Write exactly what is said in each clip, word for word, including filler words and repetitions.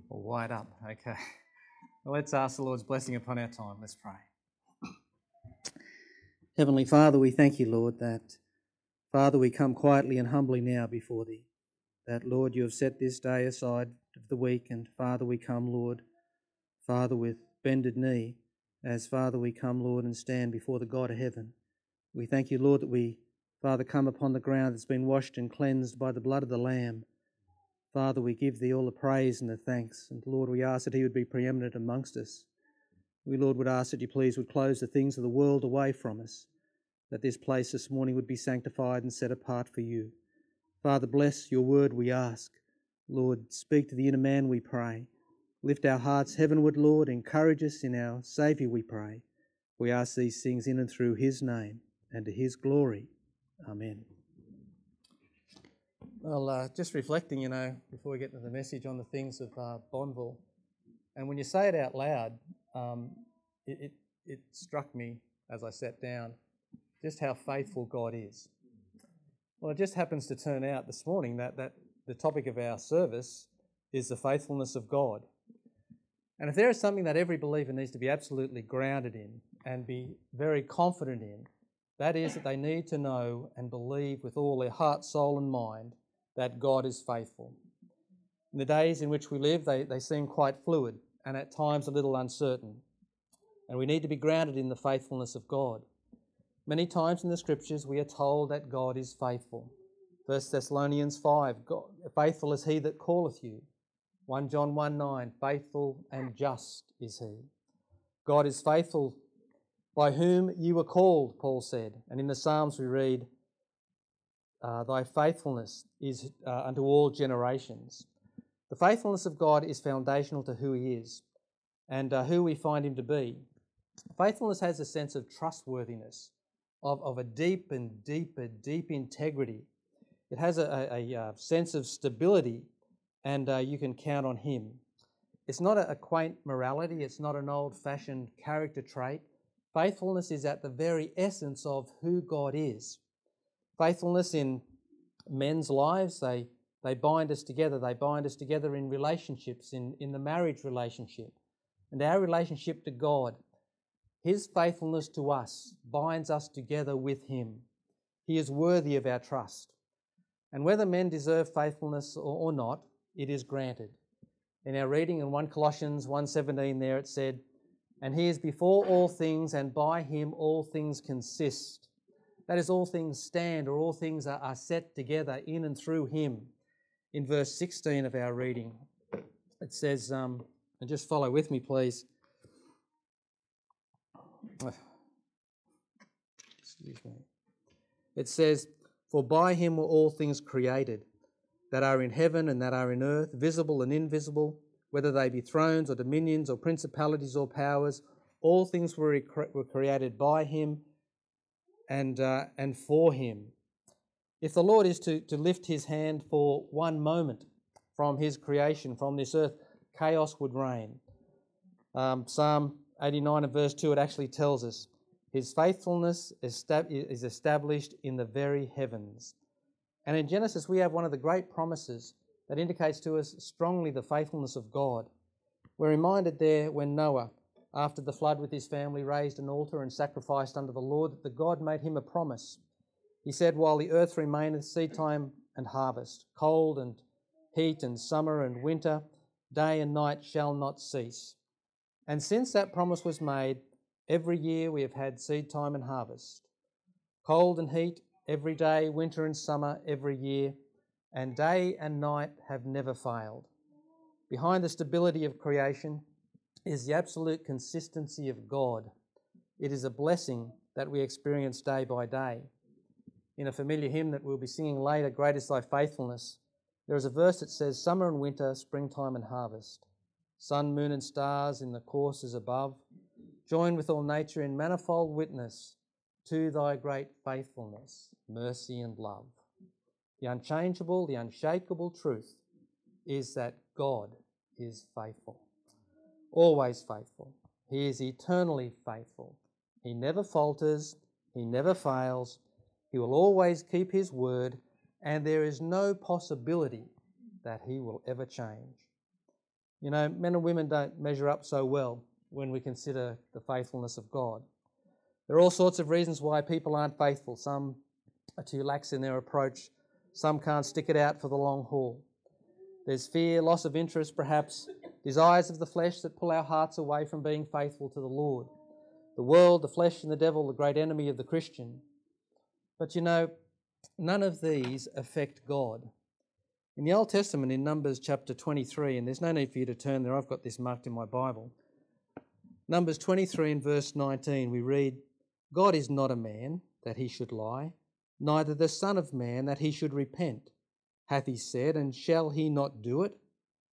Or wired up, okay. Well, let's ask the Lord's blessing upon our time. Let's pray. Heavenly Father, we thank you, Lord, that, Father, we come quietly and humbly now before thee, that, Lord, you have set this day aside of the week, and, Father, we come, Lord, Father, with bended knee, as, Father, we come, Lord, and stand before the God of heaven. We thank you, Lord, that we, Father, come upon the ground that's been washed and cleansed by the blood of the Lamb. Father, we give thee all the praise and the thanks, and Lord, we ask that he would be preeminent amongst us. We, Lord, would ask that you please would close the things of the world away from us, that this place this morning would be sanctified and set apart for you. Father, bless your word, we ask. Lord, speak to the inner man, we pray. Lift our hearts heavenward, Lord, encourage us in our Saviour, we pray. We ask these things in and through his name and to his glory. Amen. Well, uh, just reflecting, you know, before we get into the message on the things of uh, Bonneville, and when you say it out loud, um, it, it, it struck me as I sat down just how faithful God is. Well, it just happens to turn out this morning that, that the topic of our service is the faithfulness of God. And if there is something that every believer needs to be absolutely grounded in and be very confident in, that is that they need to know and believe with all their heart, soul and mind that God is faithful. In the days in which we live, they, they seem quite fluid and at times a little uncertain. And we need to be grounded in the faithfulness of God. Many times in the Scriptures we are told that God is faithful. First Thessalonians five, God, faithful is he that calleth you. First John one nine, faithful and just is he. God is faithful by whom you were called, Paul said. And in the Psalms we read, Uh, thy faithfulness is uh, unto all generations. The faithfulness of God is foundational to who he is and uh, who we find him to be. Faithfulness has a sense of trustworthiness, of, of a deep and deeper, deep integrity. It has a, a, a sense of stability, and uh, you can count on him. It's not a, a quaint morality. It's not an old-fashioned character trait. Faithfulness is at the very essence of who God is. Faithfulness in men's lives, they, they bind us together. They bind us together in relationships, in, in the marriage relationship. And our relationship to God, his faithfulness to us binds us together with him. He is worthy of our trust. And whether men deserve faithfulness or, or not, it is granted. In our reading in First Colossians one seventeen there it said, and he is before all things, and by him all things consist. That is, all things stand, or all things are, are set together in and through him. In verse sixteen of our reading, it says, um, and just follow with me, please. Excuse me. It says, for by him were all things created, that are in heaven and that are in earth, visible and invisible, whether they be thrones or dominions or principalities or powers, all things were, rec- were created by him and uh, and for him. If the Lord is to, to lift his hand for one moment from his creation, from this earth, chaos would reign. Um, Psalm eighty-nine and verse two, it actually tells us, his faithfulness is established in the very heavens. And in Genesis we have one of the great promises that indicates to us strongly the faithfulness of God. We're reminded there when Noah, after the flood with his family, raised an altar and sacrificed unto the Lord, that the God made him a promise. He said, while the earth remaineth, seed time and harvest, cold and heat and summer and winter, day and night shall not cease. And since that promise was made, every year we have had seed time and harvest. Cold and heat every day, winter and summer every year, and day and night have never failed. Behind the stability of creation is the absolute consistency of God. It is a blessing that we experience day by day. In a familiar hymn that we'll be singing later, Great is Thy Faithfulness, there is a verse that says, summer and winter, springtime and harvest, sun, moon and stars in the courses above, join with all nature in manifold witness to thy great faithfulness, mercy and love. The unchangeable, the unshakable truth is that God is faithful. Always faithful. He is eternally faithful. He never falters. He never fails. He will always keep his word, and there is no possibility that he will ever change. You know, men and women don't measure up so well when we consider the faithfulness of God. There are all sorts of reasons why people aren't faithful. Some are too lax in their approach. Some can't stick it out for the long haul. There's fear, loss of interest perhaps, desires of the flesh that pull our hearts away from being faithful to the Lord. The world, the flesh and the devil, the great enemy of the Christian. But you know, none of these affect God. In the Old Testament, in Numbers chapter twenty-three, and there's no need for you to turn there, I've got this marked in my Bible. Numbers twenty-three and verse nineteen, we read, God is not a man that he should lie, neither the Son of Man that he should repent. Hath he said, and shall he not do it?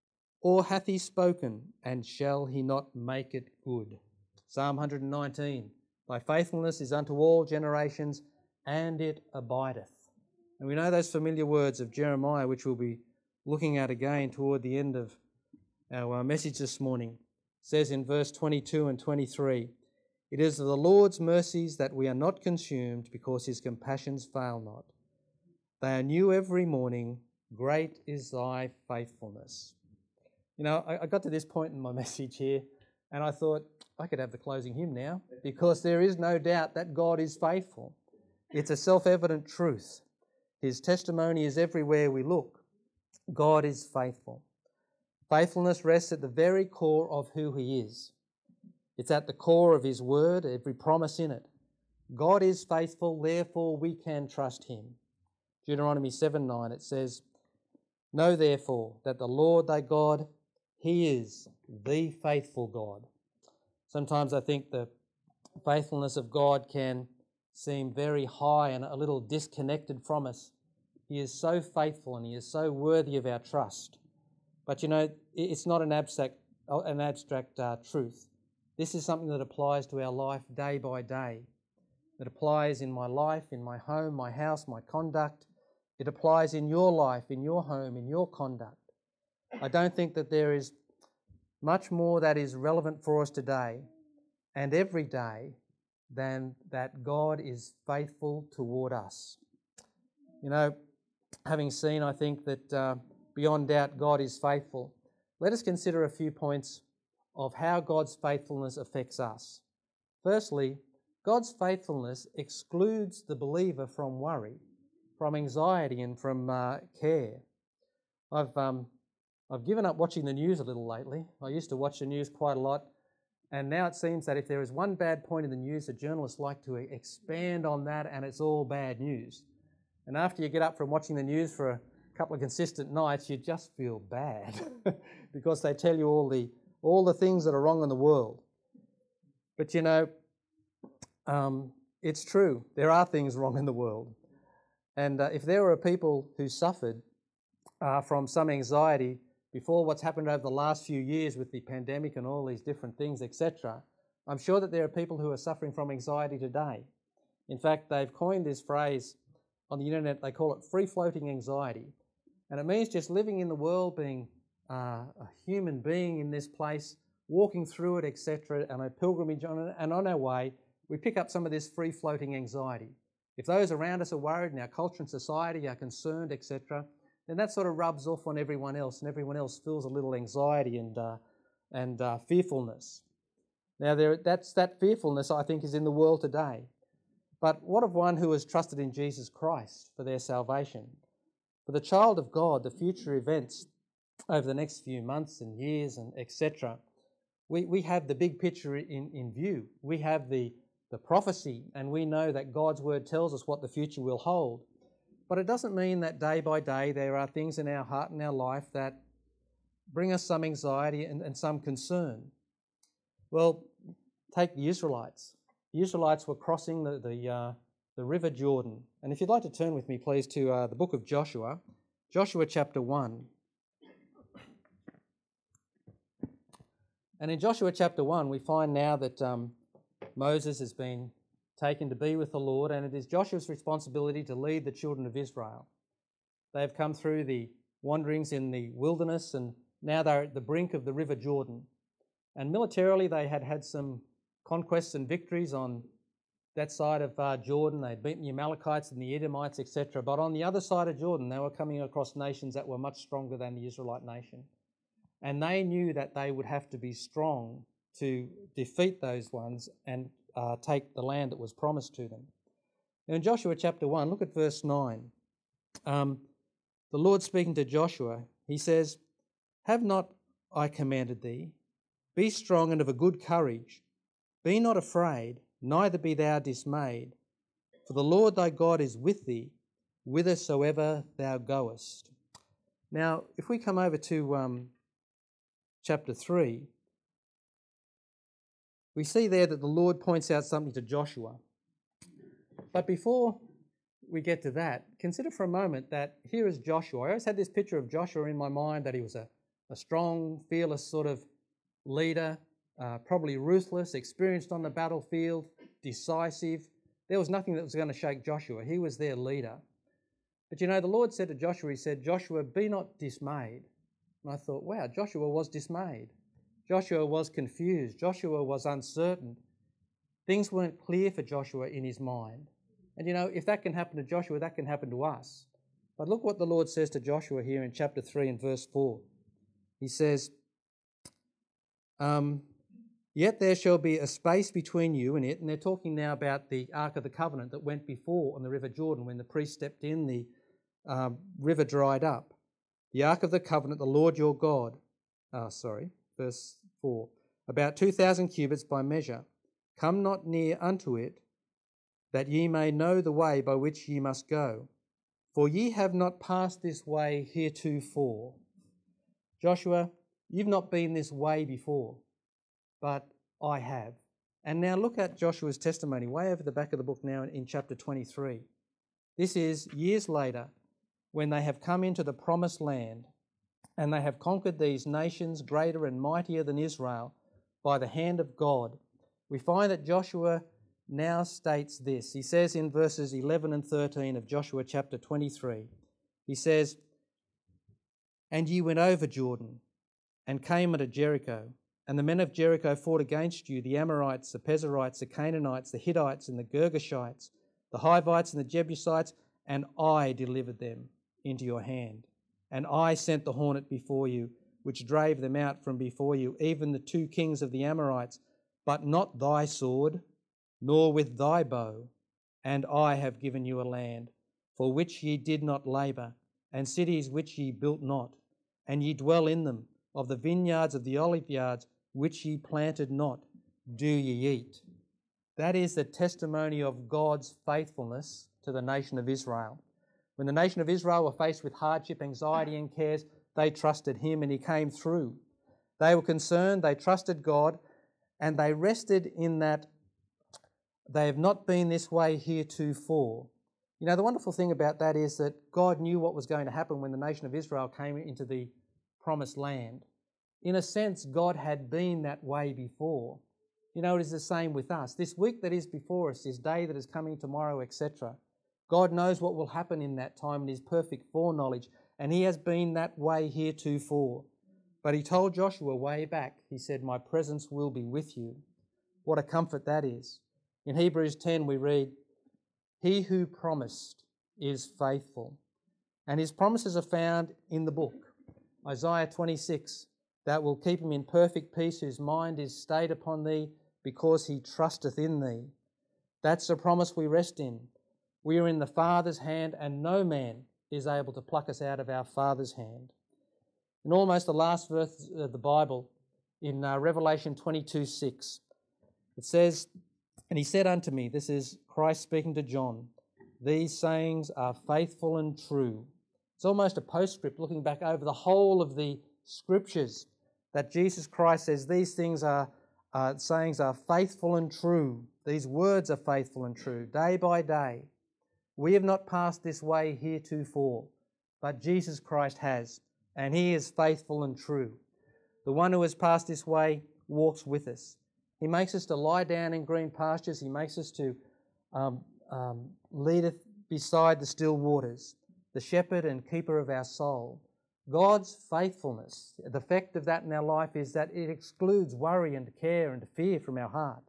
Or hath he spoken, and shall he not make it good? Psalm one nineteen, thy faithfulness is unto all generations, and it abideth. And we know those familiar words of Jeremiah, which we'll be looking at again toward the end of our message this morning. It says in verse twenty-two and twenty-three, it is of the Lord's mercies that we are not consumed, because his compassions fail not. They are new every morning. Great is thy faithfulness. You know, I, I got to this point in my message here, and I thought I could have the closing hymn now, because there is no doubt that God is faithful. It's a self-evident truth. His testimony is everywhere we look. God is faithful. Faithfulness rests at the very core of who he is. It's at the core of his word, every promise in it. God is faithful, therefore we can trust him. Deuteronomy seven nine, it says, know therefore that the Lord thy God, he is the faithful God. Sometimes I think the faithfulness of God can seem very high and a little disconnected from us. He is so faithful and he is so worthy of our trust. But you know, it's not an abstract, an abstract uh, truth. This is something that applies to our life day by day. It applies in my life, in my home, my house, my conduct. It applies in your life, in your home, in your conduct. I don't think that there is much more that is relevant for us today and every day than that God is faithful toward us. You know, having seen, I think, that uh, beyond doubt God is faithful, let us consider a few points of how God's faithfulness affects us. Firstly, God's faithfulness excludes the believer from worry, from anxiety and from uh, care. I've, um, I've given up watching the news a little lately. I used to watch the news quite a lot, and now it seems that if there is one bad point in the news, the journalists like to expand on that, and it's all bad news. And after you get up from watching the news for a couple of consistent nights, you just feel bad because they tell you all the all the things that are wrong in the world. But you know, um, it's true. There are things wrong in the world. And uh, if there were people who suffered uh, from some anxiety before what's happened over the last few years with the pandemic and all these different things, et cetera, I'm sure that there are people who are suffering from anxiety today. In fact, they've coined this phrase on the internet. They call it free-floating anxiety. And it means just living in the world, being uh, a human being in this place, walking through it, et cetera, and a pilgrimage on it, and on our way, we pick up some of this free-floating anxiety. If those around us are worried and our culture and society are concerned, et cetera, then that sort of rubs off on everyone else, and everyone else feels a little anxiety and uh, and uh, fearfulness. Now, there, that's that fearfulness, I think, is in the world today. But what of one who has trusted in Jesus Christ for their salvation? For the child of God, the future events over the next few months and years and et cetera, we, we have the big picture in, in view. We have the, the prophecy, and we know that God's word tells us what the future will hold. But it doesn't mean that day by day there are things in our heart and our life that bring us some anxiety and, and some concern. Well, take the Israelites. The Israelites were crossing the, the, uh, the river Jordan. And if you'd like to turn with me, please, to uh, the book of Joshua, Joshua chapter one. And in Joshua chapter one, we find now that um, Moses has been taken to be with the Lord, and it is Joshua's responsibility to lead the children of Israel. They have come through the wanderings in the wilderness, and now they're at the brink of the river Jordan. And militarily, they had had some conquests and victories on that side of uh, Jordan. They'd beaten the Amalekites and the Edomites, et cetera. But on the other side of Jordan, they were coming across nations that were much stronger than the Israelite nation. and they knew that they would have to be strong to defeat those ones and uh, take the land that was promised to them. Now in Joshua chapter one, look at verse nine. Um, the Lord speaking to Joshua, he says, "Have not I commanded thee? Be strong and of a good courage. Be not afraid, neither be thou dismayed. For the Lord thy God is with thee, whithersoever thou goest." Now, if we come over to um, chapter three, we see there that the Lord points out something to Joshua. But before we get to that, consider for a moment that here is Joshua. I always had this picture of Joshua in my mind, that he was a, a strong, fearless sort of leader, uh, probably ruthless, experienced on the battlefield, decisive. There was nothing that was going to shake Joshua. He was their leader. But you know, the Lord said to Joshua, he said, "Joshua, be not dismayed." And I thought, wow, Joshua was dismayed. Joshua was confused. Joshua was uncertain. Things weren't clear for Joshua in his mind. And you know, if that can happen to Joshua, that can happen to us. But look what the Lord says to Joshua here in chapter three and verse four. He says, um, "Yet there shall be a space between you and it," and they're talking now about the Ark of the Covenant that went before on the River Jordan. When the priest stepped in, the um, river dried up. "The Ark of the Covenant, the Lord your God," oh, sorry, verse four, "about two thousand cubits by measure. Come not near unto it, that ye may know the way by which ye must go. For ye have not passed this way heretofore." Joshua, you've not been this way before, but I have. And now look at Joshua's testimony, way over the back of the book now in chapter twenty-three. This is years later, when they have come into the promised land, and they have conquered these nations greater and mightier than Israel by the hand of God. We find that Joshua now states this. He says in verses eleven and thirteen of Joshua chapter twenty-three, he says, "And ye went over Jordan, and came unto Jericho, and the men of Jericho fought against you, the Amorites, the Perizzites, the Canaanites, the Hittites, and the Girgashites, the Hivites, and the Jebusites, and I delivered them into your hand. And I sent the hornet before you, which drave them out from before you, even the two kings of the Amorites, but not thy sword, nor with thy bow. And I have given you a land, for which ye did not labour, and cities which ye built not, and ye dwell in them. Of the vineyards of the olive yards, which ye planted not, do ye eat." That is the testimony of God's faithfulness to the nation of Israel. When the nation of Israel were faced with hardship, anxiety and cares, they trusted him and he came through. They were concerned, they trusted God, and they rested in that they have not been this way heretofore. You know, the wonderful thing about that is that God knew what was going to happen when the nation of Israel came into the promised land. In a sense, God had been that way before. You know, it is the same with us. This week that is before us, this day that is coming tomorrow, et cetera, God knows what will happen in that time in his perfect foreknowledge, and he has been that way heretofore. But he told Joshua way back, he said, "My presence will be with you." What a comfort that is. In Hebrews ten we read, "He who promised is faithful." And his promises are found in the book. Isaiah twenty-six, "That will keep him in perfect peace, whose mind is stayed upon thee, because he trusteth in thee." That's the promise we rest in. We are in the Father's hand, and no man is able to pluck us out of our Father's hand. In almost the last verse of the Bible, in uh, Revelation twenty-two six, it says, "And he said unto me," this is Christ speaking to John, "These sayings are faithful and true." It's almost a postscript looking back over the whole of the scriptures, that Jesus Christ says these things are, uh, sayings are faithful and true. These words are faithful and true, day by day. We have not passed this way heretofore, but Jesus Christ has, and he is faithful and true. The one who has passed this way walks with us. He makes us to lie down in green pastures. He makes us to um, um, leadeth beside the still waters, the shepherd and keeper of our soul. God's faithfulness, the effect of that in our life is that it excludes worry and care and fear from our heart.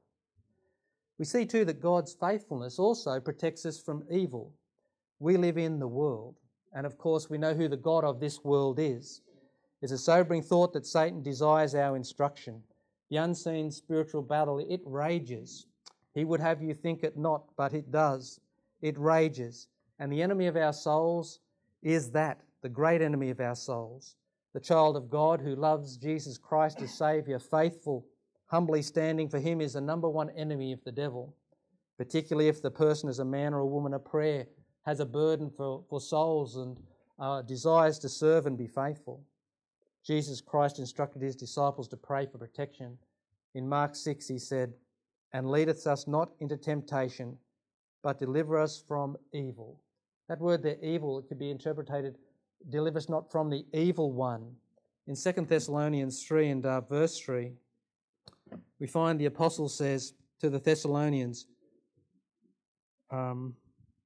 We see too that God's faithfulness also protects us from evil. We live in the world, and of course we know who the God of this world is. It's a sobering thought that Satan desires our instruction. The unseen spiritual battle, it rages. He would have you think it not, but it does. It rages. And the enemy of our souls is that, the great enemy of our souls. The child of God who loves Jesus Christ as Saviour, faithful, humbly standing for Him, is the number one enemy of the devil, particularly if the person is a man or a woman of prayer, has a burden for, for souls and uh, desires to serve and be faithful. Jesus Christ instructed His disciples to pray for protection. In Mark six He said, "And leadeth us not into temptation, but deliver us from evil." That word there, evil, it could be interpreted, deliver us not from the evil one. In Second Thessalonians three and uh, verse three, we find the apostle says to the Thessalonians, um,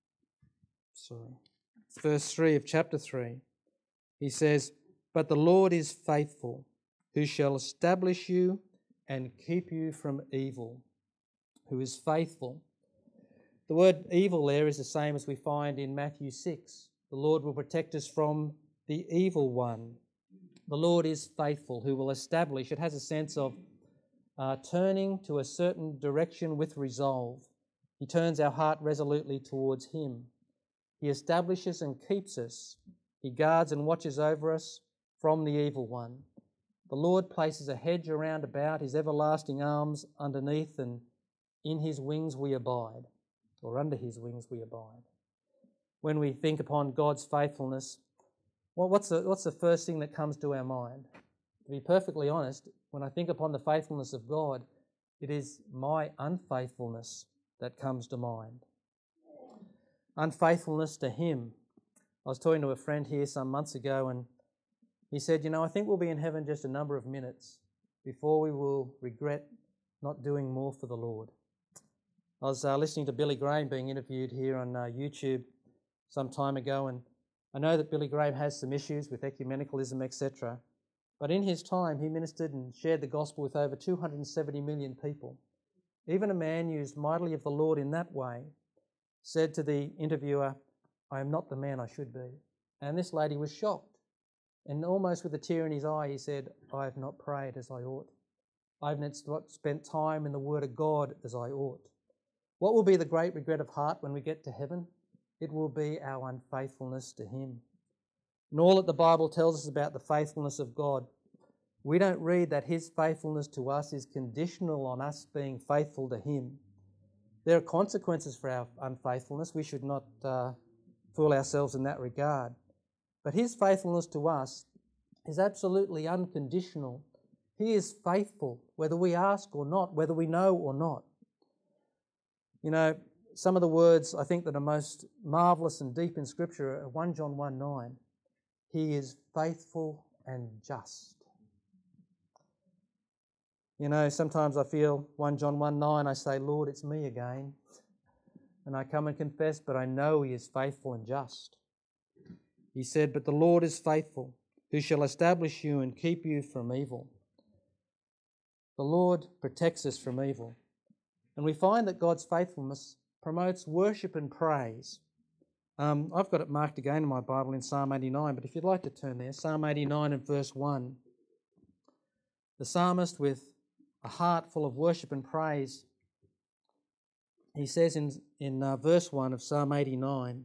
sorry, verse three of chapter three, he says, "But the Lord is faithful, who shall establish you and keep you from evil." Who is faithful. The word evil there is the same as we find in Matthew six. The Lord will protect us from the evil one. The Lord is faithful, who will establish. It has a sense of uh, turning to a certain direction with resolve. He turns our heart resolutely towards Him. He establishes and keeps us. He guards and watches over us from the evil one. The Lord places a hedge around about, His everlasting arms underneath, and in His wings we abide, or under His wings we abide. When we think upon God's faithfulness, well, what's the, what's the first thing that comes to our mind? To be perfectly honest, when I think upon the faithfulness of God, it is my unfaithfulness that comes to mind. Unfaithfulness to Him. I was talking to a friend here some months ago, and he said, you know, I think we'll be in heaven just a number of minutes before we will regret not doing more for the Lord. I was uh, listening to Billy Graham being interviewed here on uh, YouTube some time ago, and I know that Billy Graham has some issues with ecumenicalism, et cetera. But in his time, he ministered and shared the gospel with over two hundred seventy million people. Even a man used mightily of the Lord in that way said to the interviewer, "I am not the man I should be." And this lady was shocked. And almost with a tear in his eye, he said, "I have not prayed as I ought. I have not spent time in the Word of God as I ought." What will be the great regret of heart when we get to heaven? It will be our unfaithfulness to Him. And all that the Bible tells us about the faithfulness of God, we don't read that His faithfulness to us is conditional on us being faithful to Him. There are consequences for our unfaithfulness. We should not uh, fool ourselves in that regard. But His faithfulness to us is absolutely unconditional. He is faithful, whether we ask or not, whether we know or not. You know, some of the words I think that are most marvellous and deep in Scripture are First John one nine. He is faithful and just. You know, sometimes I feel First John one nine, I say, Lord, it's me again. And I come and confess, but I know He is faithful and just. He said, "But the Lord is faithful, who shall establish you and keep you from evil." The Lord protects us from evil. And we find that God's faithfulness promotes worship and praise. Um, I've got it marked again in my Bible in Psalm eighty-nine, but if you'd like to turn there, Psalm eighty-nine and verse one. The psalmist, with a heart full of worship and praise, he says in, in uh, verse one of Psalm eighty-nine,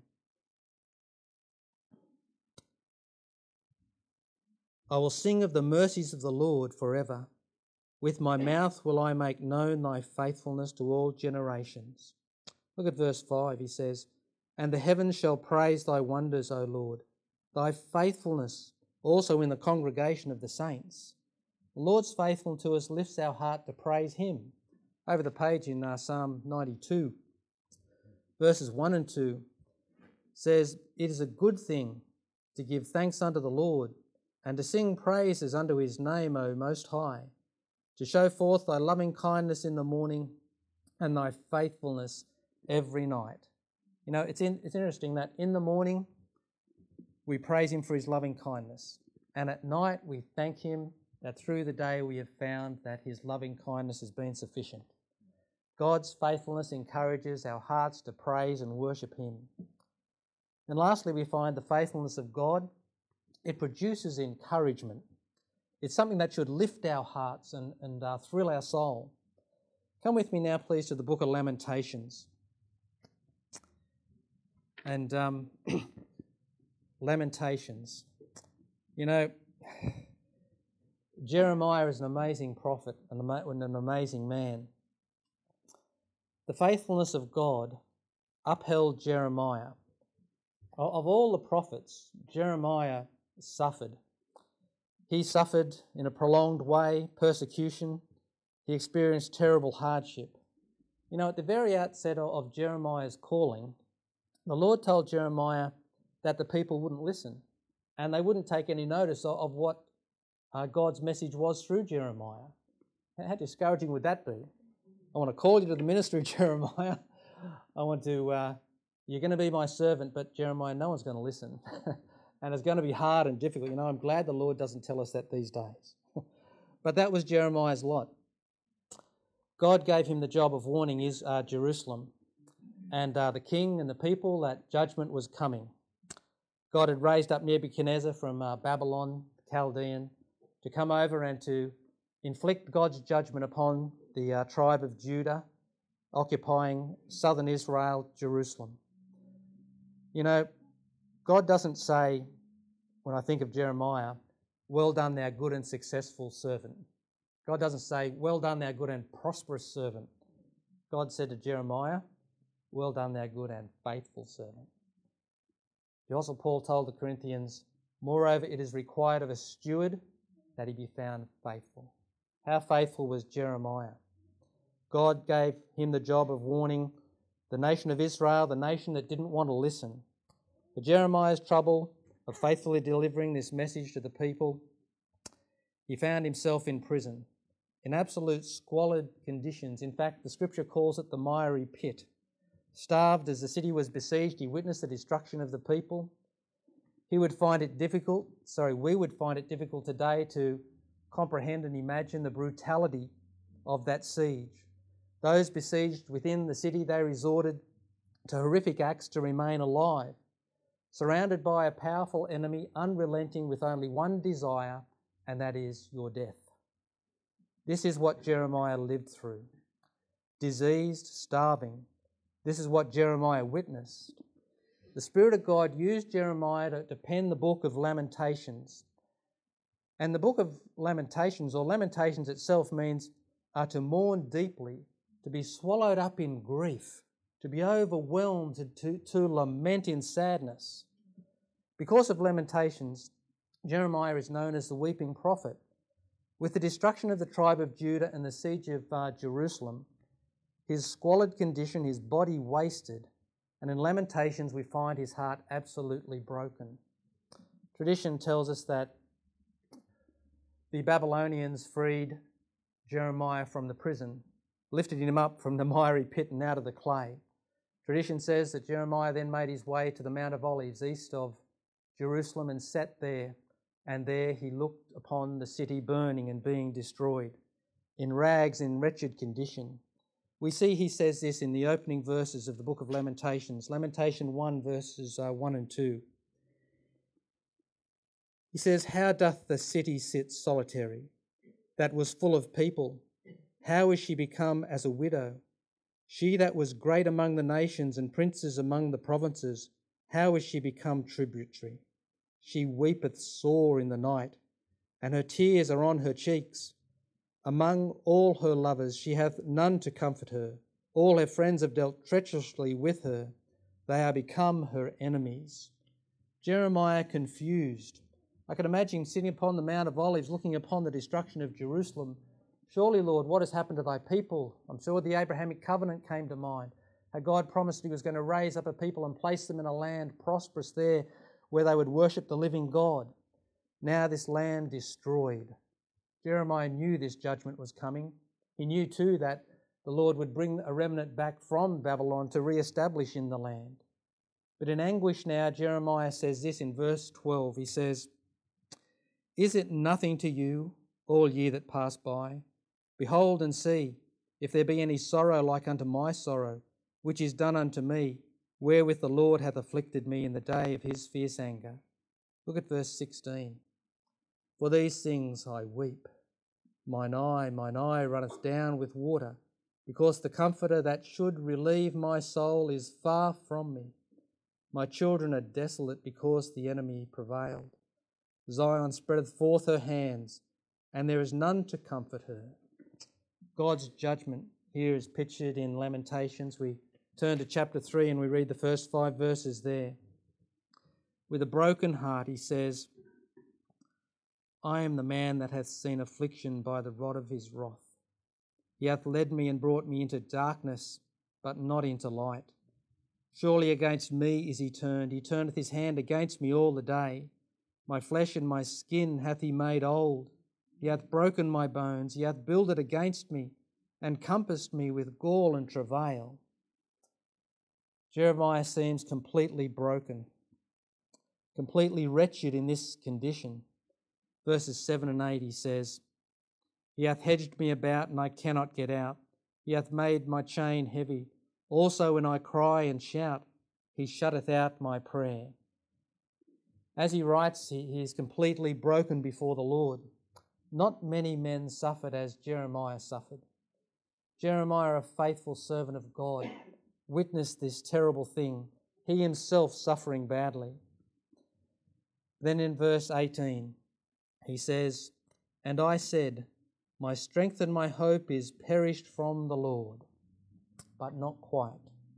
"I will sing of the mercies of the Lord forever. With my mouth will I make known Thy faithfulness to all generations." Look at verse five, he says, "And the heavens shall praise Thy wonders, O Lord, Thy faithfulness also in the congregation of the saints." The Lord's faithfulness to us lifts our heart to praise Him. Over the page in uh, Psalm ninety-two, verses one and two, says, "It is a good thing to give thanks unto the Lord, and to sing praises unto His name, O Most High, to show forth Thy loving kindness in the morning and Thy faithfulness every night." You know, it's in, it's interesting that in the morning we praise Him for His loving kindness, and at night we thank Him that through the day we have found that His loving kindness has been sufficient. God's faithfulness encourages our hearts to praise and worship Him. And lastly, we find the faithfulness of God. It produces encouragement. It's something that should lift our hearts and, and uh, thrill our soul. Come with me now, please, to the book of Lamentations. And um, Lamentations. You know, Jeremiah is an amazing prophet and an amazing man. The faithfulness of God upheld Jeremiah. Of all the prophets, Jeremiah suffered. He suffered in a prolonged way, persecution. He experienced terrible hardship. You know, at the very outset of Jeremiah's calling, the Lord told Jeremiah that the people wouldn't listen and they wouldn't take any notice of what uh, God's message was through Jeremiah. How discouraging would that be? I want to call you to the ministry, Jeremiah. I want to, uh, you're going to be my servant, but Jeremiah, no one's going to listen. And it's going to be hard and difficult. You know, I'm glad the Lord doesn't tell us that these days. But that was Jeremiah's lot. God gave him the job of warning his, uh, Jerusalem and uh, the king and the people that judgment was coming. God had raised up Nebuchadnezzar from uh, Babylon, Chaldean, to come over and to inflict God's judgment upon the uh, tribe of Judah, occupying southern Israel, Jerusalem. You know, God doesn't say, when I think of Jeremiah, well done, thou good and successful servant. God doesn't say, well done, thou good and prosperous servant. God said to Jeremiah, well done, thou good and faithful servant. The Apostle Paul told the Corinthians, moreover, it is required of a steward that he be found faithful. How faithful was Jeremiah? God gave him the job of warning the nation of Israel, the nation that didn't want to listen. For Jeremiah's trouble of faithfully delivering this message to the people, he found himself in prison, in absolute squalid conditions. In fact, the scripture calls it the miry pit. Starved as the city was besieged, he witnessed the destruction of the people. He would find it difficult, sorry, we would find it difficult today to comprehend and imagine the brutality of that siege. Those besieged within the city, they resorted to horrific acts to remain alive, surrounded by a powerful enemy, unrelenting with only one desire, and that is your death. This is what Jeremiah lived through. Diseased, starving. This is what Jeremiah witnessed. The Spirit of God used Jeremiah to, to pen the book of Lamentations. And the book of Lamentations, or Lamentations itself, means uh, to mourn deeply, to be swallowed up in grief, to be overwhelmed, to, to, to lament in sadness. Because of Lamentations, Jeremiah is known as the weeping prophet. With the destruction of the tribe of Judah and the siege of uh, Jerusalem, his squalid condition, his body wasted, and in Lamentations we find his heart absolutely broken. Tradition tells us that the Babylonians freed Jeremiah from the prison, lifted him up from the miry pit and out of the clay. Tradition says that Jeremiah then made his way to the Mount of Olives east of Jerusalem and sat there, and there he looked upon the city burning and being destroyed, in rags, in wretched condition. We see he says this in the opening verses of the book of Lamentations, Lamentation one, verses uh, one and two. He says, how doth the city sit solitary, that was full of people? How is she become as a widow? She that was great among the nations and princes among the provinces, how is she become tributary? She weepeth sore in the night, and her tears are on her cheeks. Among all her lovers she hath none to comfort her. All her friends have dealt treacherously with her. They are become her enemies. Jeremiah confused. I can imagine sitting upon the Mount of Olives looking upon the destruction of Jerusalem. Surely, Lord, what has happened to thy people? I'm sure the Abrahamic covenant came to mind. How God promised he was going to raise up a people and place them in a land prosperous there where they would worship the living God. Now this land destroyed. Jeremiah knew this judgment was coming. He knew too that the Lord would bring a remnant back from Babylon to re-establish in the land. But in anguish now, Jeremiah says this in verse twelve. He says, is it nothing to you, all ye that pass by? Behold and see, if there be any sorrow like unto my sorrow, which is done unto me, wherewith the Lord hath afflicted me in the day of his fierce anger. Look at verse sixteen. For these things I weep. Mine eye, mine eye runneth down with water, because the Comforter that should relieve my soul is far from me. My children are desolate because the enemy prevailed. Zion spreadeth forth her hands, and there is none to comfort her. God's judgment here is pictured in Lamentations. We turn to chapter three and we read the first five verses there. With a broken heart he says, I am the man that hath seen affliction by the rod of his wrath. He hath led me and brought me into darkness, but not into light. Surely against me is he turned. He turneth his hand against me all the day. My flesh and my skin hath he made old. He hath broken my bones. He hath builded against me and compassed me with gall and travail. Jeremiah seems completely broken, completely wretched in this condition. Verses seven and eight he says, He hath hedged me about, and I cannot get out. He hath made my chain heavy. Also when I cry and shout, he shutteth out my prayer. As he writes, he, he is completely broken before the Lord. Not many men suffered as Jeremiah suffered. Jeremiah, a faithful servant of God, witnessed this terrible thing, he himself suffering badly. Then in verse eighteen, he says, And I said, My strength and my hope is perished from the Lord. But not quite.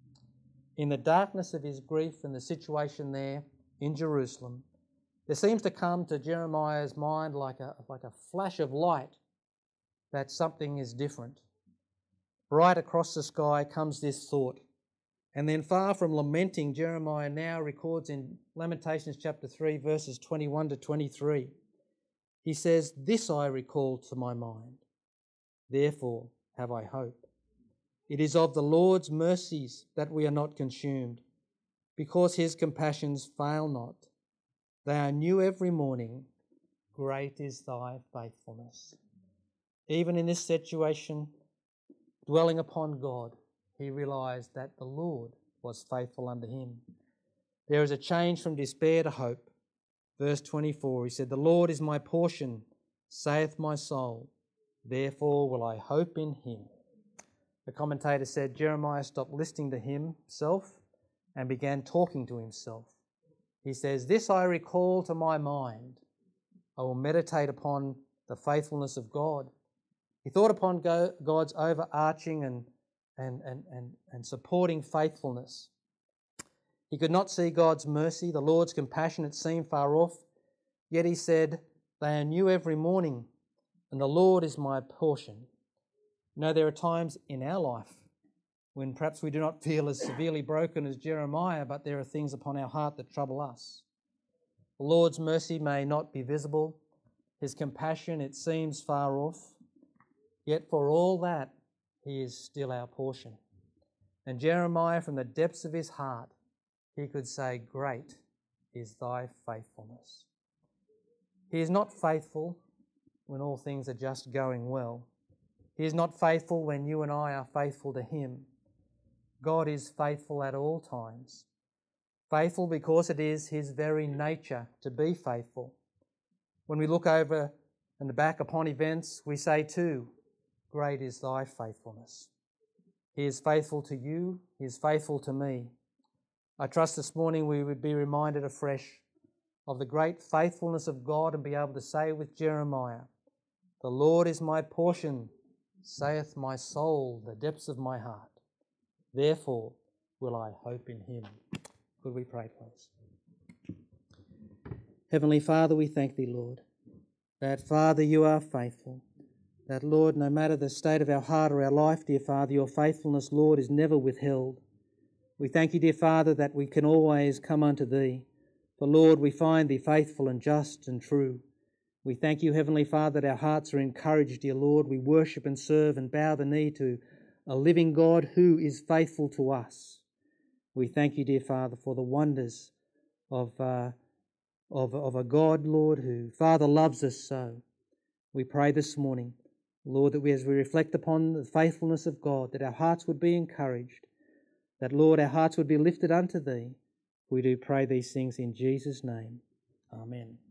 In the darkness of his grief and the situation there in Jerusalem, there seems to come to Jeremiah's mind like a, like a flash of light that something is different. Bright across the sky comes this thought. And then far from lamenting, Jeremiah now records in Lamentations chapter three, verses twenty-one to twenty-three. He says, This I recall to my mind, therefore have I hope. It is of the Lord's mercies that we are not consumed, because his compassions fail not. They are new every morning. Great is thy faithfulness. Even in this situation, dwelling upon God, he realised that the Lord was faithful unto him. There is a change from despair to hope. Verse twenty-four, he said, The Lord is my portion, saith my soul. Therefore will I hope in him. The commentator said Jeremiah stopped listening to himself and began talking to himself. He says, This I recall to my mind. I will meditate upon the faithfulness of God. He thought upon God's overarching and, and, and, and, and supporting faithfulness. He could not see God's mercy, the Lord's compassion, it seemed far off. Yet he said, They are new every morning, and the Lord is my portion. You know, there are times in our life when perhaps we do not feel as severely broken as Jeremiah, but there are things upon our heart that trouble us. The Lord's mercy may not be visible. His compassion, it seems far off. Yet for all that, he is still our portion. And Jeremiah, from the depths of his heart, he could say, Great is thy faithfulness. He is not faithful when all things are just going well. He is not faithful when you and I are faithful to him. God is faithful at all times. Faithful because it is his very nature to be faithful. When we look over and back upon events, we say too, Great is thy faithfulness. He is faithful to you. He is faithful to me. I trust this morning we would be reminded afresh of the great faithfulness of God and be able to say with Jeremiah, The Lord is my portion, saith my soul, the depths of my heart. Therefore will I hope in him. Could we pray, please? Heavenly Father, we thank thee, Lord, that, Father, you are faithful. That, Lord, no matter the state of our heart or our life, dear Father, your faithfulness, Lord, is never withheld. We thank you, dear Father, that we can always come unto thee. For, Lord, we find thee faithful and just and true. We thank you, Heavenly Father, that our hearts are encouraged, dear Lord. We worship and serve and bow the knee to a living God who is faithful to us. We thank you, dear Father, for the wonders of, uh, of, of a God, Lord, who, Father, loves us so. We pray this morning, Lord, that we, as we reflect upon the faithfulness of God, that our hearts would be encouraged, that, Lord, our hearts would be lifted unto thee. We do pray these things in Jesus' name. Amen.